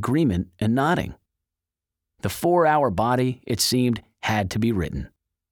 agreement and nodding. The 4-hour body, it seemed, had to be written.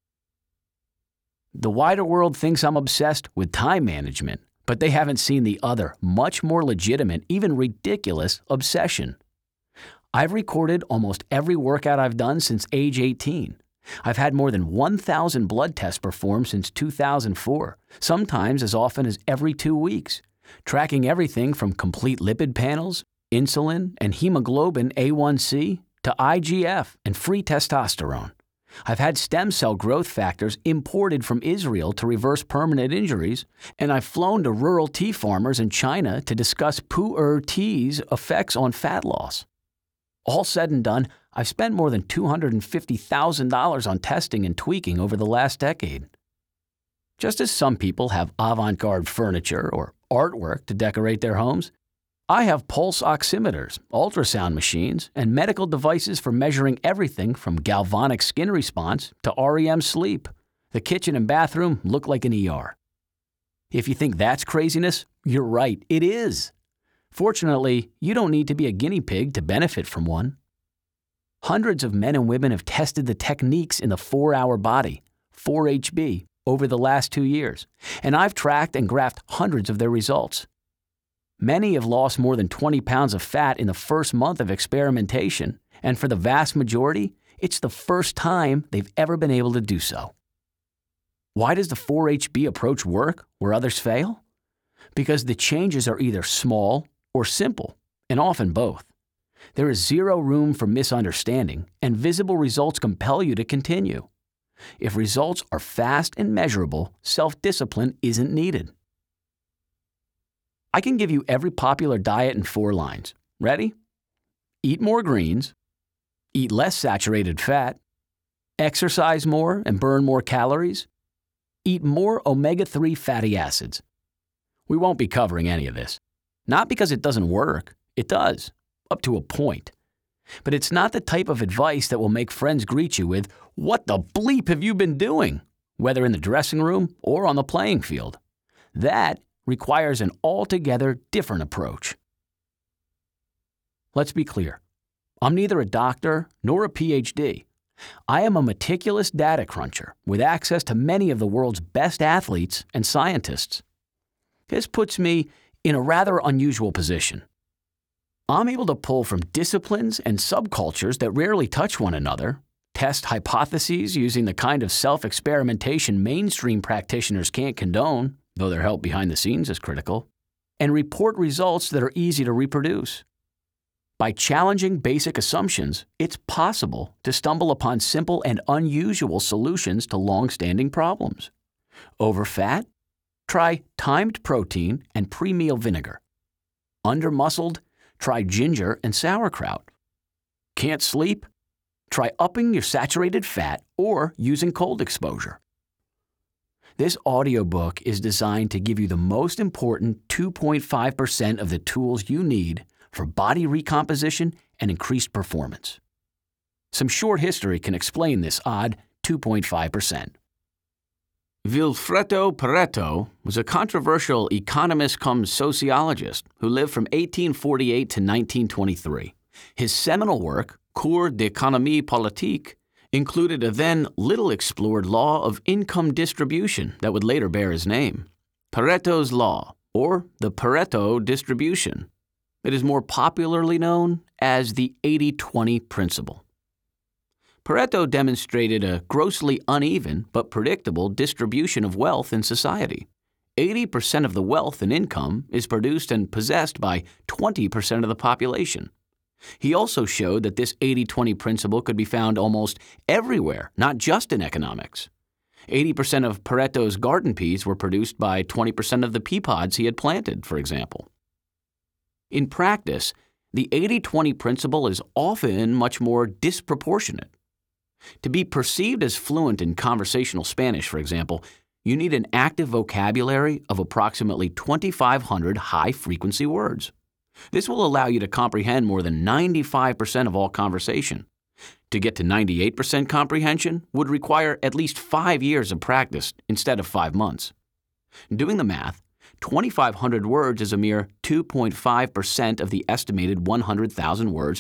The wider world thinks I'm obsessed with time management, but they haven't seen the other, much more legitimate, even ridiculous obsession. I've recorded almost every workout I've done since age 18. I've had more than 1,000 blood tests performed since 2004, sometimes as often as every 2 weeks, tracking everything from complete lipid panels, insulin, and hemoglobin A1C to IGF and free testosterone. I've had stem cell growth factors imported from Israel to reverse permanent injuries, and I've flown to rural tea farmers in China to discuss pu'er tea's effects on fat loss. All said and done, I've spent more than $250,000 on testing and tweaking over the last decade. Just as some people have avant-garde furniture or artwork to decorate their homes, I have pulse oximeters, ultrasound machines, and medical devices for measuring everything from galvanic skin response to REM sleep. The kitchen and bathroom look like an ER. If you think that's craziness, you're right, it is. Fortunately, you don't need to be a guinea pig to benefit from one. Hundreds of men and women have tested the techniques in the 4-hour body, 4HB, over the last 2 years, and I've tracked and graphed hundreds of their results. Many have lost more than 20 pounds of fat in the first month of experimentation, and for the vast majority, it's the first time they've ever been able to do so. Why does the 4HB approach work where others fail? Because the changes are either small or simple, and often both. There is zero room for misunderstanding, and visible results compel you to continue. If results are fast and measurable, self-discipline isn't needed. I can give you every popular diet in 4 lines. Ready? Eat more greens, eat less saturated fat, exercise more and burn more calories, eat more omega-3 fatty acids. We won't be covering any of this. Not because it doesn't work. It does, up to a point. But it's not the type of advice that will make friends greet you with, "What the bleep have you been doing?" whether in the dressing room or on the playing field. That requires an altogether different approach. Let's be clear. I'm neither a doctor nor a PhD. I am a meticulous data cruncher with access to many of the world's best athletes and scientists. This puts me in a rather unusual position. I'm able to pull from disciplines and subcultures that rarely touch one another, test hypotheses using the kind of self-experimentation mainstream practitioners can't condone, though their help behind the scenes is critical, and report results that are easy to reproduce. By challenging basic assumptions, it's possible to stumble upon simple and unusual solutions to long-standing problems. Over fat? Try timed protein and pre-meal vinegar. Under-muscled? Try ginger and sauerkraut. Can't sleep? Try upping your saturated fat or using cold exposure. This audiobook is designed to give you the most important 2.5% of the tools you need for body recomposition and increased performance. Some short history can explain this odd 2.5%. Vilfredo Pareto was a controversial economist cum sociologist who lived from 1848 to 1923. His seminal work, Cours d'économie politique, included a then little-explored law of income distribution that would later bear his name, Pareto's Law, or the Pareto distribution. It is more popularly known as the 80-20 principle. Pareto demonstrated a grossly uneven but predictable distribution of wealth in society. 80% of the wealth and income is produced and possessed by 20% of the population. He also showed that this 80-20 principle could be found almost everywhere, not just in economics. 80% of Pareto's garden peas were produced by 20% of the pea pods he had planted, for example. In practice, the 80-20 principle is often much more disproportionate. To be perceived as fluent in conversational Spanish, for example, you need an active vocabulary of approximately 2,500 high-frequency words. This will allow you to comprehend more than 95% of all conversation. To get to 98% comprehension would require at least 5 years of practice instead of 5 months. Doing the math, 2,500 words is a mere 2.5% of the estimated 100,000 words